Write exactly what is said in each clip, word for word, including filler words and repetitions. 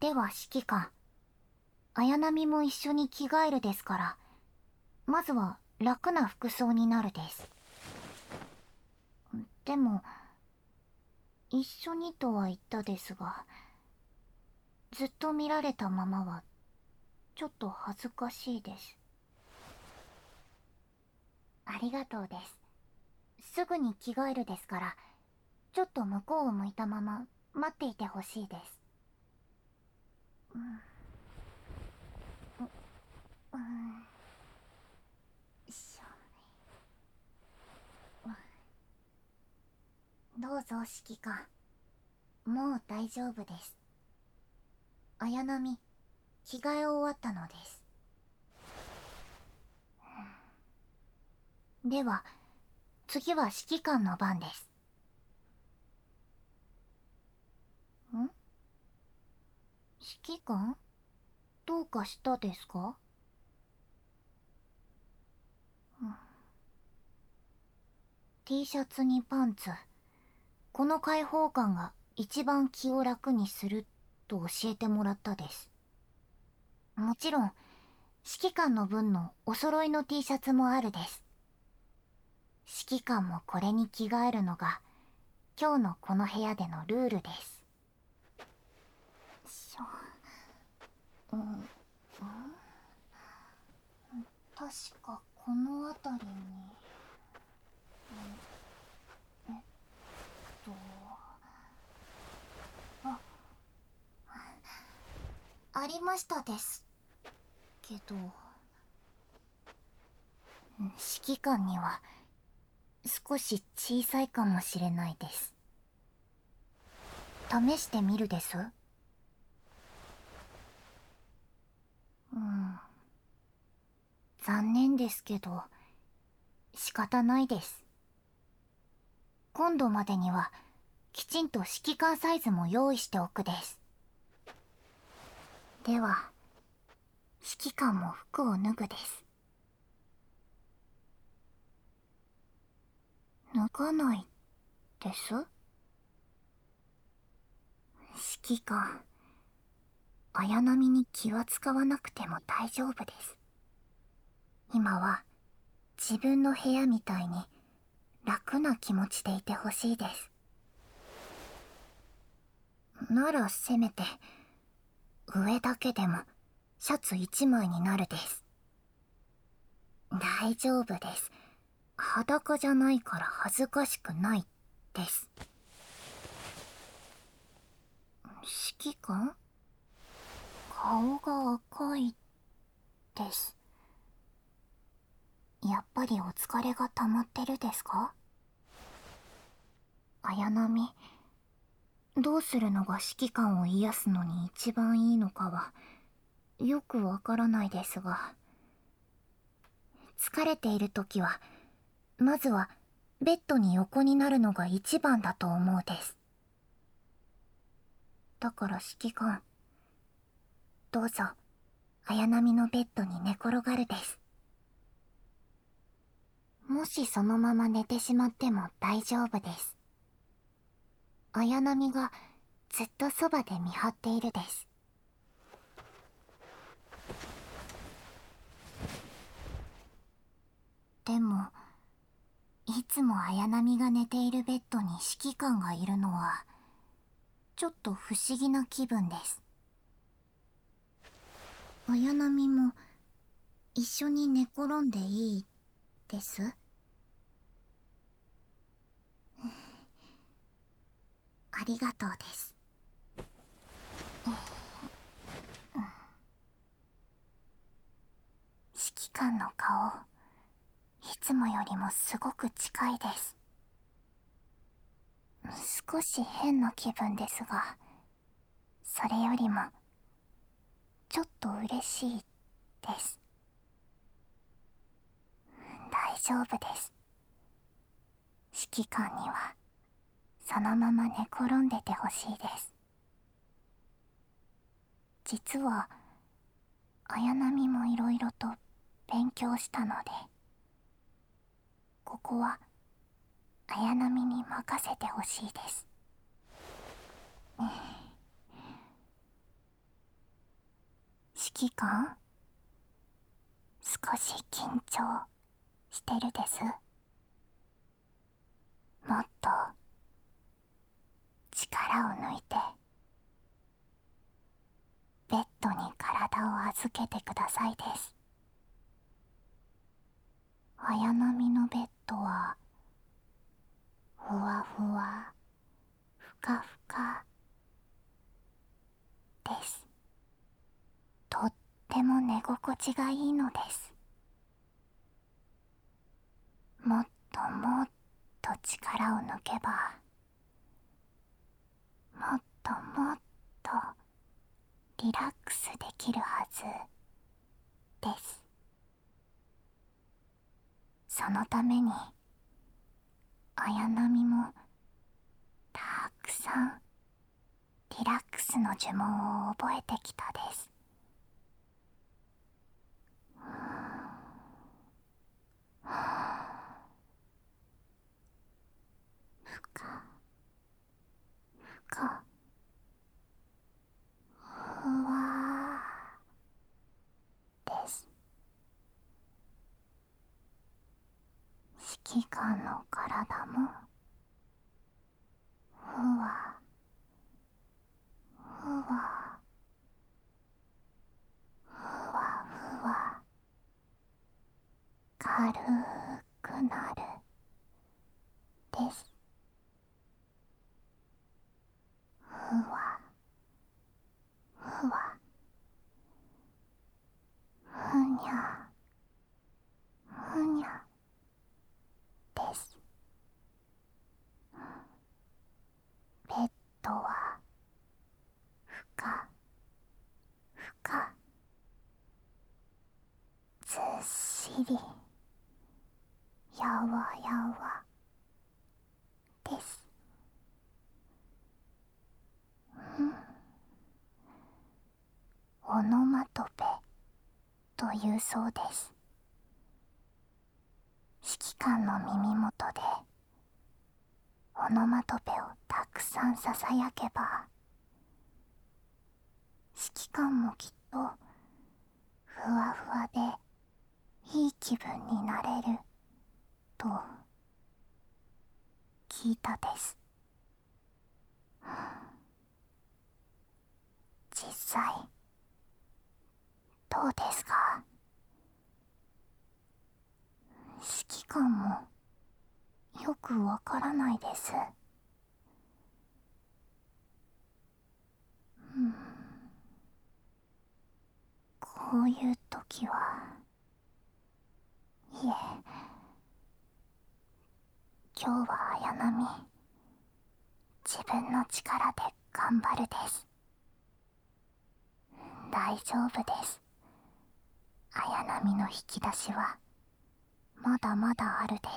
では指揮官、綾波も一緒に着替えるですから、まずは楽な服装になるです。でも、一緒にとは言ったですが、ずっと見られたままは、ちょっと恥ずかしいです。ありがとうです。すぐに着替えるですから、ちょっと向こうを向いたまま待っていてほしいです。うん。うん。しょ。どうぞ指揮官。もう大丈夫です。綾波、着替え終わったのです。では、次は指揮官の番です。ん？指揮官？どうかしたですか？うん。 T シャツにパンツ。この開放感が一番気を楽にすると教えてもらったです。もちろん、指揮官の分のお揃いの T シャツもあるです。指揮官もこれに着替えるのが今日のこの部屋でのルールです。しょ。うん、うん、確かこの辺りに、えっとあありましたですけど、指揮官には少し小さいかもしれないです。試してみるです。うん、残念ですけど仕方ないです。今度までにはきちんと指揮官サイズも用意しておくです。では指揮官も服を脱ぐです。脱がないです？指揮官、綾波に気は使わなくても大丈夫です。今は自分の部屋みたいに楽な気持ちでいてほしいです。ならせめて上だけでもシャツ一枚になるです。大丈夫です。裸じゃないから恥ずかしくないです。指揮官？顔が赤いです。やっぱりお疲れが溜まってるですか？綾波、どうするのが指揮官を癒すのに一番いいのかはよくわからないですが、疲れている時はまずはベッドに横になるのが一番だと思うです。だから指揮官、どうぞ綾波のベッドに寝転がるです。もしそのまま寝てしまっても大丈夫です。綾波がずっとそばで見張っているです。でもいつも綾波が寝ているベッドに指揮官がいるのはちょっと不思議な気分です。綾波も一緒に寝転んでいいです？ありがとうです。指揮官の顔、いつもよりもすごく近いです。少し変な気分ですが、それよりもちょっと嬉しいです。大丈夫です。指揮官にはそのまま寝転んでてほしいです。実は綾波もいろいろと勉強したので、ここは綾波に任せてほしいです。 指揮官、少し緊張してるです。もっと力を抜いてベッドに体を預けてくださいです。綾波のベッドはふわふわ、ふかふかです。とっても寝心地がいいのです。もっともっと力を抜けば、もっともっとリラックスできるはずです。そのために綾波もたくさんリラックスの呪文を覚えてきたです。ふかふかふわです。指揮官の体もふわふわふわふわ軽くなるです。ふわふわふにゃふにゃです。ベッドはふかふか、ずっしりやわやわです。うんオノマトペというそうです。指揮官の耳元でオノマトペをたくさんささやけば、指揮官もきっとふわふわでいい気分になれると聞いたです。実際どうですか？指揮官もよくわからないです。うん、こういう時はいえ、今日は綾波自分の力で頑張るです。大丈夫です。綾波の引き出しはまだまだあるです。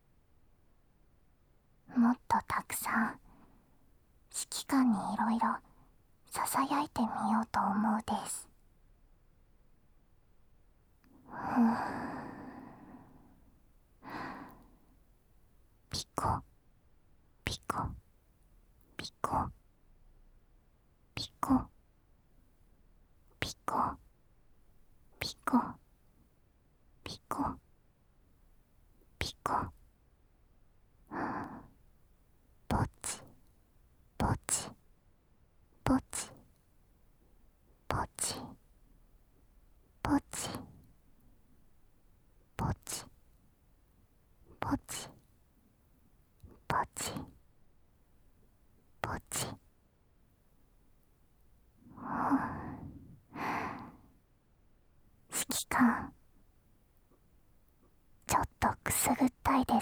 もっとたくさん指揮官にいろいろささやいてみようと思うです。ふぅピコピコピコピコピコピコピコピコ、ぼちぼちぼちぼちぼちぼちぼちぼちぼち、指揮官ちょっとくすぐったいです。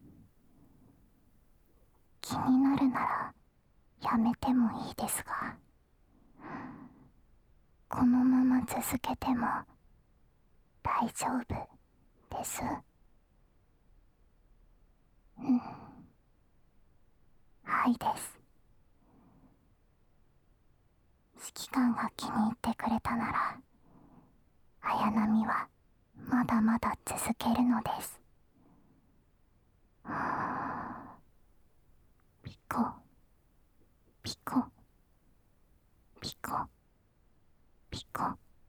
気になるならやめてもいいですが、このまま続けても大丈夫です。うん、はいです。指揮官が気に入ってくれたなら綾波はまだまだ続けるのです。ピコピコピコピコ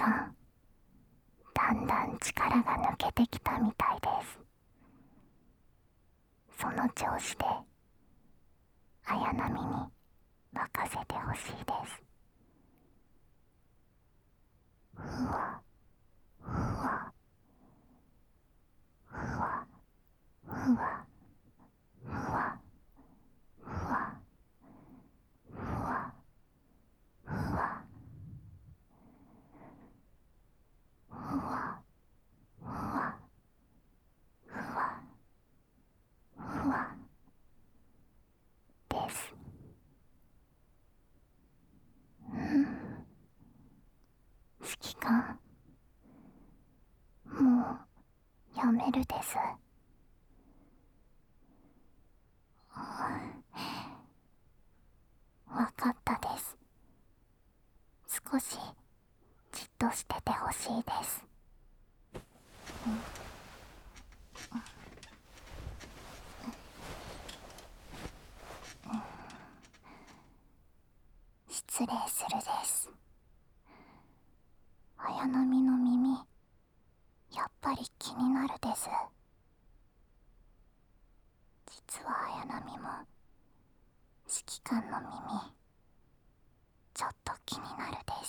官、だんだん力が抜けてきたみたいです。その調子で綾波に任せてほしいです。ふわふわふわふわふわふわふわふわふわふわふわふわです。うん、指揮官、もうやめるです。わかったです。少しじっとしててほしいです。失礼するです。綾波の耳、やっぱり気になるです。実は綾波も指揮官の耳、ちょっと気になるです。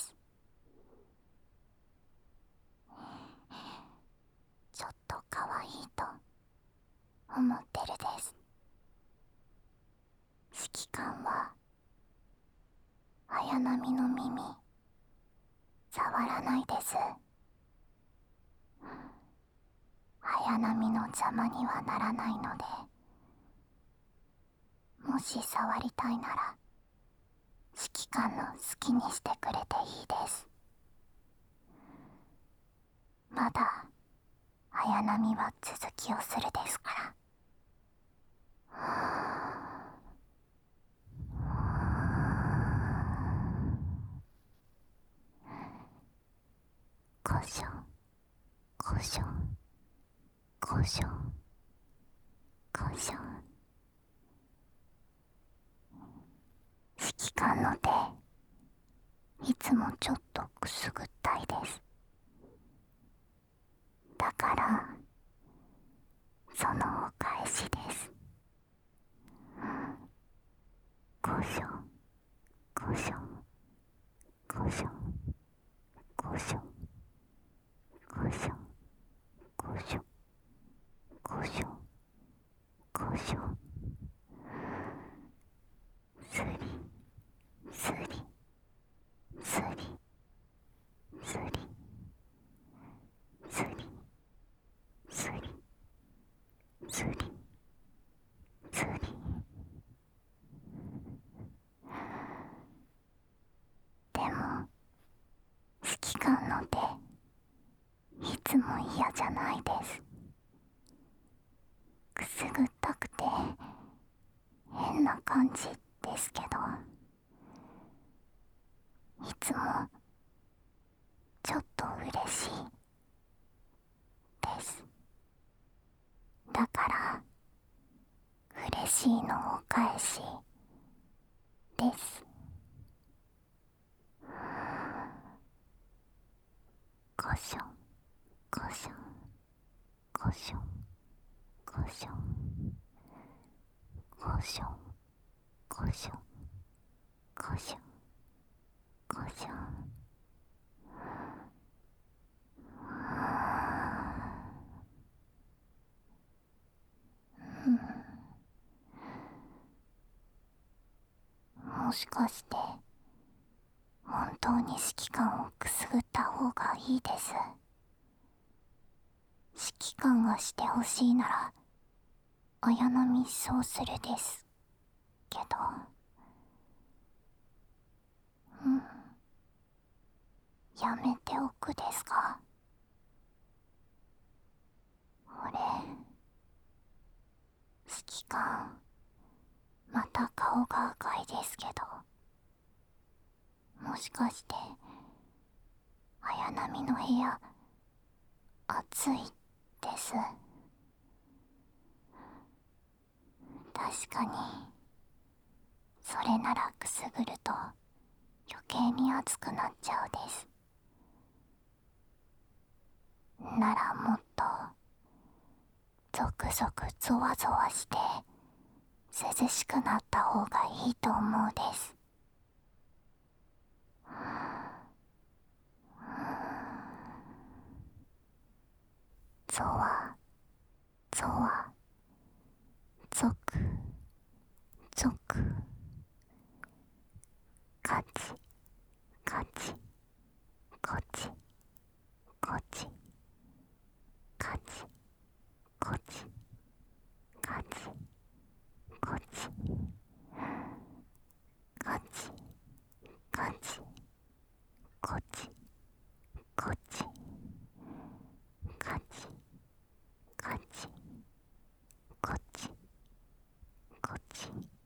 ちょっと可愛いと思ってるです。指揮官は綾波の耳触らないです。綾波の邪魔にはならないので、もし触りたいなら指揮官の好きにしてくれていいです。まだ綾波は続きをするですから。こしょこしょこしょこしょ。指揮官の手、いつもちょっとくすぐったいです。だからそのお返しです。こしょこしょこしょこしょこしょこしょこしょこしょ。すりすりすりすりすりすりすりすり。でも指揮官の手、いつも嫌じゃないです。くすぐったくて変な感じですけど、いつもちょっと嬉しいです。だから嬉しいのお返しです。こしょこしょこしょこしょこしょこしょこしょこしょ。もしかして本当に指揮官をくすぐった方がいいです。指揮官がしてほしいなら綾波そうするですけど、うん、やめておくですか。俺、指揮官また顔が赤いですけど、もしかして綾波の部屋暑いです。確かにそれならくすぐると余計に暑くなっちゃうです。 ならもっとゾクゾクゾワゾワして涼しくなった方がいいと思うです。ゾワゾワゾクゾクカチカチコチコチカチコチカチコチカチカチコチコチカチカチコチコチ。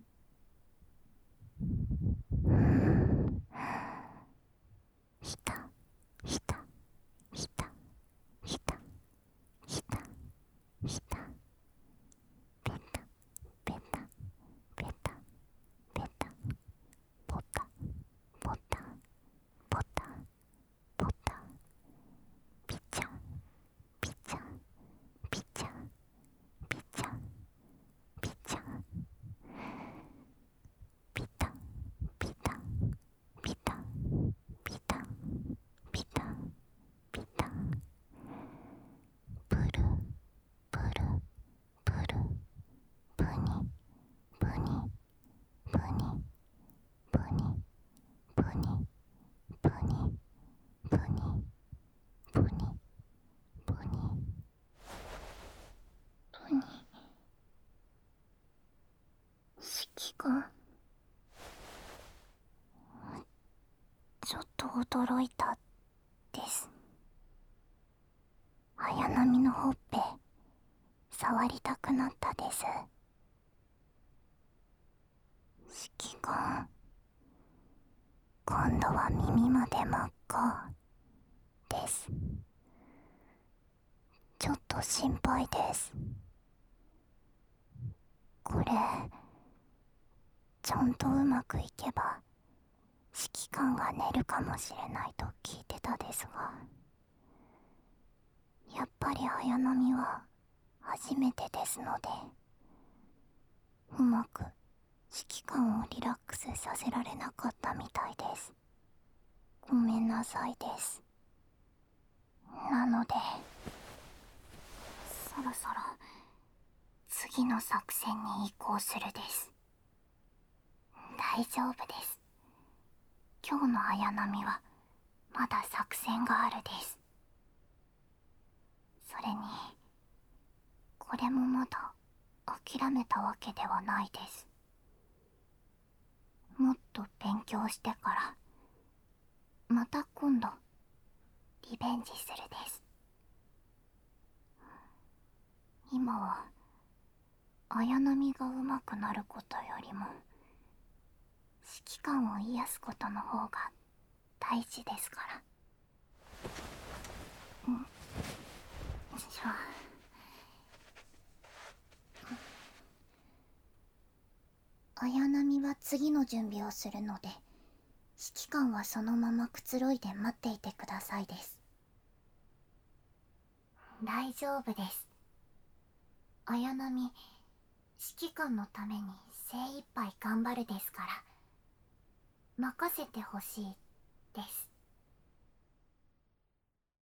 ひたひたひたひたひたひたペタペタペタペタポタポタポタポタピチャンピチャンピチャンピチャンピチャンピタンピタンピタンピタンピタンピタンプルプルプルプニプニプニプニプニプニプニプニプニプニ指揮官、ちょっと驚いたです。綾波のほっぺ触りたくなったです。指揮官、今度は耳まで真っ赤です。ちょっと心配です。これちゃんとうまくいけば指揮官が寝るかもしれないと聞いてたですが、やっぱり綾波は初めてですので、うまく指揮官をリラックスさせられなかったみたいです。ごめんなさいです。なのでそろそろ次の作戦に移行するです。大丈夫です。今日の綾波はまだ作戦があるです。それにこれもまだ諦めたわけではないです。もっと勉強してからまた今度リベンジするです。今は綾波が上手くなることよりも指揮官を癒すことの方が大事ですから。んじゃあ綾波は次の準備をするので、指揮官はそのままくつろいで待っていてくださいです。大丈夫です。綾波、指揮官のために精一杯頑張るですから任せてほしいです。